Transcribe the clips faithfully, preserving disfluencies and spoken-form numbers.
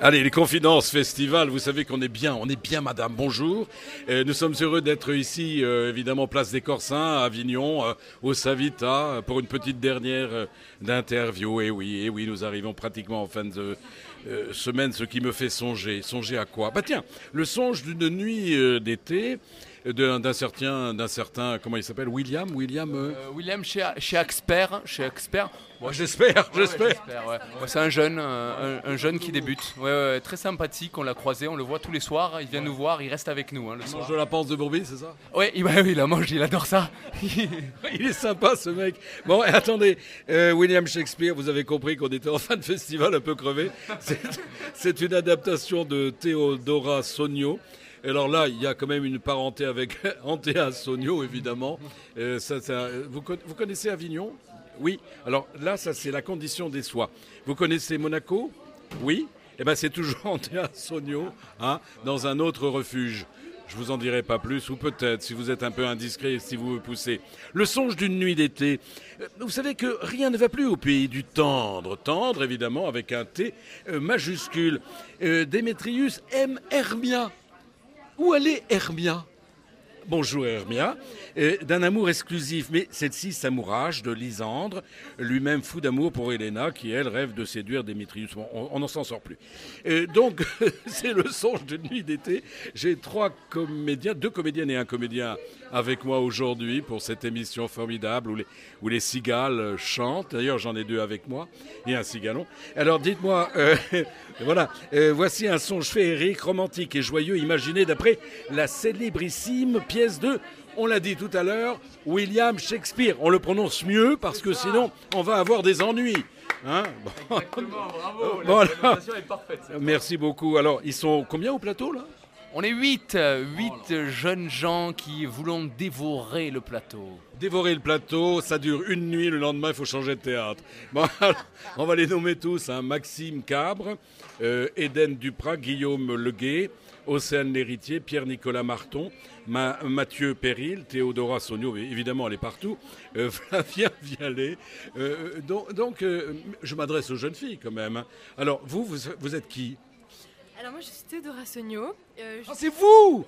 Allez, les confidences festival, vous savez qu'on est bien, on est bien madame, bonjour. Euh, nous sommes heureux d'être ici, euh, évidemment, place des Corsins, à Avignon, euh, au Savita, pour une petite dernière euh, d'interview. Et oui, et oui, nous arrivons pratiquement en fin de euh, semaine, ce qui me fait songer. Songer à quoi? Bah tiens, le songe d'une nuit euh, d'été, d'un, d'un certain, d'un certain, comment il s'appelle, William, William. Euh... Euh, William chez chez Expert, chez Expert. Ouais, j'espère, Ouais, j'espère. ouais, j'espère, ouais. Ouais, c'est un jeune, un, un jeune qui débute. Ouais, ouais, très sympathique, on l'a croisé, on le voit tous les soirs. Il vient nous voir, il reste avec nous hein, le Il soir. mange de la panse de brebis, c'est ça? Ouais, il, bah, oui, il la mange, il adore ça. Il est sympa ce mec. Bon, et attendez, euh, William Shakespeare, vous avez compris qu'on était en fin de festival un peu crevé. C'est, c'est une adaptation de Théodora Sonio. Alors là, il y a quand même une parenté avec Antea Sonio, évidemment. Euh, ça, ça, vous, vous connaissez Avignon? Oui. Alors là, ça c'est la condition des soies. Vous connaissez Monaco? Oui. Eh bien, c'est toujours Antea Sonio, hein, dans un autre refuge. Je vous en dirai pas plus, ou peut-être, si vous êtes un peu indiscret, si vous me poussez. Le songe d'une nuit d'été. Vous savez que rien ne va plus au pays du tendre. Tendre, évidemment, avec un T euh, majuscule. Euh, Démétrius aime Hermia. Où allait Hermia? Bonjour Hermia, euh, d'un amour exclusif, mais celle-ci s'amourage de Lysandre, lui-même fou d'amour pour Héléna, qui elle rêve de séduire Démétrius. Bon, on n'en s'en sort plus. Euh, donc, c'est le songe de nuit d'été. J'ai trois comédiens, deux comédiennes et un comédien avec moi aujourd'hui pour cette émission formidable où les, où les cigales chantent. D'ailleurs, j'en ai deux avec moi et un cigalon. Alors, dites-moi, euh, voilà, euh, voici un songe féerique, romantique et joyeux, imaginé d'après la célébrissime pièce de, on l'a dit tout à l'heure, William Shakespeare. On le prononce mieux parce que sinon, on va avoir des ennuis. Hein bon. Exactement, bravo, Bon, la présentation est parfaite. Merci beaucoup. Alors, ils sont combien au plateau, là? On est huit, huit jeunes gens qui voulons dévorer le plateau. Dévorer le plateau, ça dure une nuit, le lendemain, il faut changer de théâtre. Bon, alors, on va les nommer tous, hein. Maxime Cabre, euh, Éden Duprat, Guillaume Leguet, Océane L'Héritier, Pierre-Nicolas Marton, Ma- Mathieu Péril, Théodora Sonio, évidemment elle est partout, euh, Flavien Vialet. Euh, donc donc euh, je m'adresse aux jeunes filles quand même. Hein. Alors, vous, vous, vous êtes qui? Alors moi je suis Théodora Sonio. Euh, je... Ah, c'est vous!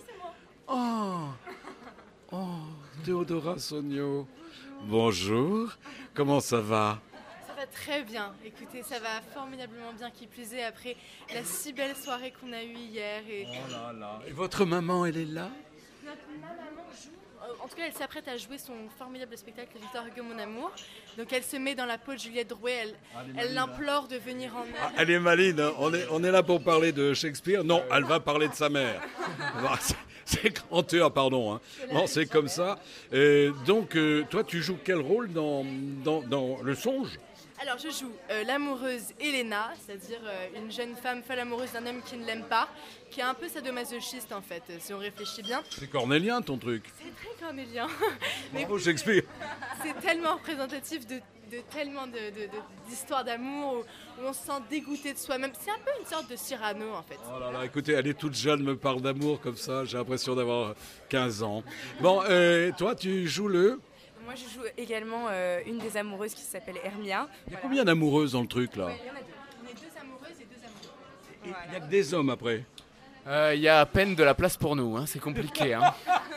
Oh, oh, Théodora Sonio. Bonjour, comment ça va? Ça va très bien. Écoutez, ça va formidablement bien, qui plus est après la si belle soirée qu'on a eue hier. Et... Oh là là. Et votre maman, elle est là? Notre maman joue. En tout cas, elle s'apprête à jouer son formidable spectacle Victor Hugo Mon Amour. Donc elle se met dans la peau de Juliette Drouet. Elle, Ah, elle est elle maline, l'implore de venir en Ah, aide. elle est maline, hein. on, est, on est là pour parler de Shakespeare. Non, elle va parler de sa mère. Bon, c'est, c'est grand pardon. Hein. Bon, c'est comme ça. Euh, donc, euh, toi, tu joues quel rôle dans, dans, dans le songe? Alors je joue euh, l'amoureuse Héléna, c'est-à-dire euh, une jeune femme folle amoureuse d'un homme qui ne l'aime pas, qui est un peu sadomasochiste en fait, si on réfléchit bien. C'est cornélien ton truc. C'est très cornélien. Mais Bravo Shakespeare. c'est tellement représentatif de, de tellement de, de- de- d'histoires d'amour où, où on se sent dégoûté de soi-même. C'est un peu une sorte de Cyrano en fait. Oh là là, écoutez, elle est toute jeune, me parle d'amour comme ça. J'ai l'impression d'avoir quinze ans. Bon, euh, toi, tu joues le... Moi, je joue également euh, une des amoureuses qui s'appelle Hermia. Il y a combien d'amoureuses dans le truc, là? Il y en a deux. On est deux amoureuses et deux amoureux. Il n'y a que des hommes après. Il euh, y a à peine de la place pour nous, hein, c'est compliqué. Hein.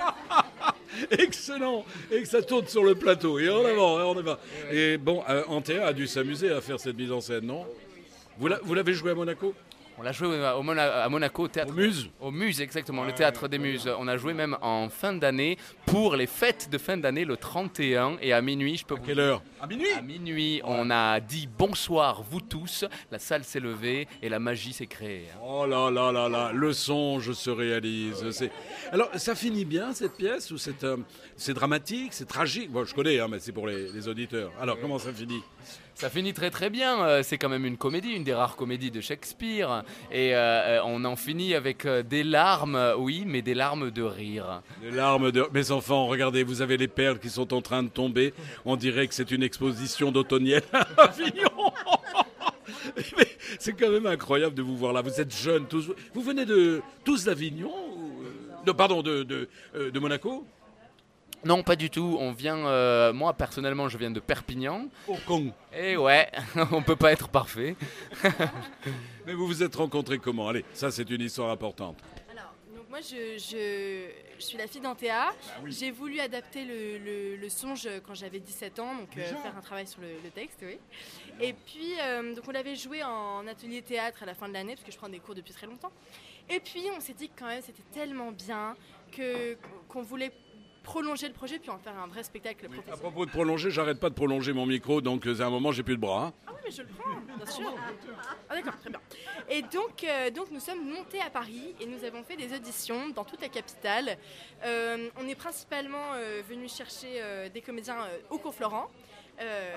Excellent. Et que ça tourne sur le plateau. Et en avant, et en avant. Et bon, euh, Antea a dû s'amuser à faire cette mise en scène, non? Vous, la- vous l'avez joué à Monaco? On l'a joué au Mona- à Monaco, au théâtre. Au Muse? Au Muse, exactement, le théâtre des Muses. On a joué même en fin d'année pour les fêtes de fin d'année, le trente et un, et à minuit, je peux vous Quelle heure? À minuit? À minuit, on a dit bonsoir vous tous, la salle s'est levée et la magie s'est créée. hein. Oh là là là là, le songe se réalise. C'est... Alors, ça finit bien cette pièce ou c'est, euh, c'est dramatique, c'est tragique? Bon, je connais, hein, mais c'est pour les, les auditeurs. Alors, comment ça finit? Ça finit très très bien, euh, c'est quand même une comédie, une des rares comédies de Shakespeare. Et euh, euh, on en finit avec euh, des larmes, euh, oui, mais des larmes de rire. Les larmes de... Mes enfants, regardez, vous avez les perles qui sont en train de tomber. On dirait que c'est une exposition d'automnienne à Avignon. Mais c'est quand même incroyable de vous voir là. Vous êtes jeunes tous. Vous venez de tous d'Avignon ou... Non, pardon, de, de, euh, de Monaco? Non, pas du tout. On vient, euh, moi personnellement, je viens de Perpignan. Au con. Et ouais, on peut pas être parfait. Mais vous vous êtes rencontrés comment? Allez, ça c'est une histoire importante. Alors, donc moi, je, je, je suis la fille d'un Théa. oui. J'ai voulu adapter le, le, le songe quand j'avais dix-sept ans, donc euh, faire un travail sur le, le texte, oui. Et puis, euh, donc on l'avait joué en atelier théâtre à la fin de l'année, parce que je prends des cours depuis très longtemps. Et puis, on s'est dit que quand même, c'était tellement bien que, qu'on voulait prolonger le projet, puis en faire un vrai spectacle À professionnel. propos de prolonger, j'arrête pas de prolonger mon micro, donc euh, à un moment j'ai plus de bras. Hein. Ah oui, mais je le prends, bien sûr. Ah d'accord, très bien. Et donc, euh, donc nous sommes montés à Paris et nous avons fait des auditions dans toute la capitale. Euh, on est principalement euh, venus chercher euh, des comédiens euh, au Cours Florent. Euh,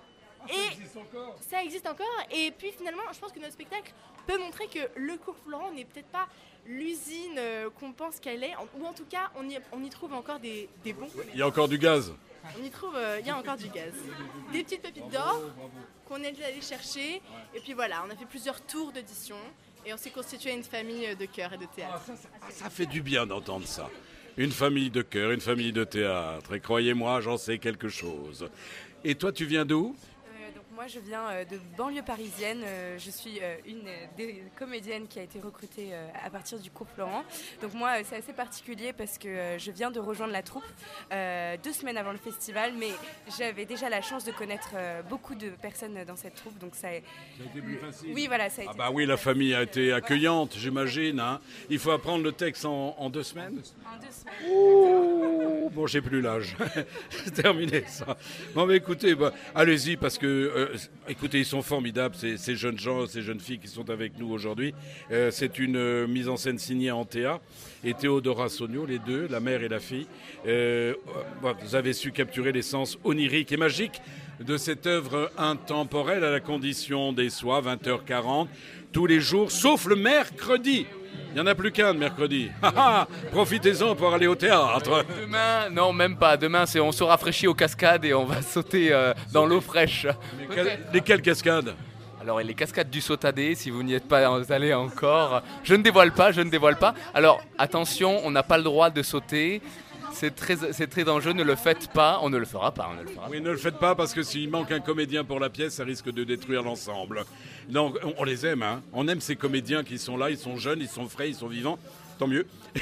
et ça existe encore. Et puis finalement, je pense que notre spectacle peut montrer que le Cours Florent n'est peut-être pas l'usine euh, qu'on pense qu'elle est, ou en tout cas, on y, on y trouve encore des, des bons comédiens. Il y a encore du gaz. On y trouve, euh, il y a encore du gaz. Des petites pépites d'or qu'on est allé chercher. Et puis voilà, on a fait plusieurs tours d'audition et on s'est constitué une famille de chœur et de théâtre. Ah, ça fait du bien d'entendre ça. Une famille de chœur, une famille de théâtre. Et croyez-moi, j'en sais quelque chose. Et toi, tu viens d'où? Euh, donc moi je viens euh, de banlieue parisienne, euh, je suis euh, une euh, des comédiennes qui a été recrutée euh, à partir du Cours Florent. Donc moi euh, c'est assez particulier parce que euh, je viens de rejoindre la troupe euh, deux semaines avant le festival, mais j'avais déjà la chance de connaître euh, beaucoup de personnes dans cette troupe, donc ça a... Ça a été plus facile. Oui voilà, ça a Ah été... bah oui, la famille a été accueillante, j'imagine. Hein. Il faut apprendre le texte en, en deux semaines. En deux semaines. Ouh, bon, j'ai plus l'âge. C'est terminé ça. Bon, mais écoutez, bah, allez-y parce que, euh, écoutez, ils sont formidables ces, ces jeunes gens, ces jeunes filles qui sont avec nous aujourd'hui. Euh, c'est une euh, mise en scène signée Antea et Théodora Sogno, les deux, la mère et la fille. Euh, bah, vous avez su capturer l'essence onirique et magique de cette œuvre intemporelle à la condition des soirs, vingt heures quarante, tous les jours, sauf le mercredi. Il n'y en a plus qu'un de mercredi. Ah, ah, profitez-en pour aller au théâtre. Demain, non, même pas. Demain, c'est on se rafraîchit aux cascades et on va sauter euh, dans l'eau fraîche. Mais quelle- lesquelles cascades? Alors, et les cascades du Sautadé, si vous n'y êtes pas allé encore, je ne dévoile pas, je ne dévoile pas. Alors, attention, on n'a pas le droit de sauter. C'est très, c'est très dangereux, ne le faites pas. On ne le fera pas, on ne le fera pas. Oui, ne le faites pas parce que s'il manque un comédien pour la pièce, ça risque de détruire l'ensemble. Donc, on, on les aime, hein. On aime ces comédiens qui sont là, ils sont jeunes, ils sont frais, ils sont vivants. Tant mieux.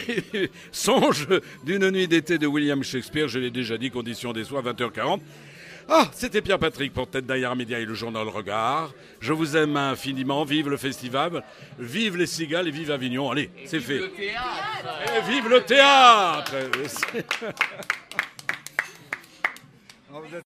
Songe d'une nuit d'été de William Shakespeare, je l'ai déjà dit, condition des soirs, vingt heures quarante. Ah, c'était Pierre-Patrick pour Tête derrière Média et le journal Regard. Je vous aime infiniment. Vive le festival, vive les cigales et vive Avignon. Allez, c'est fait. Le théâtre. Et vive le théâtre.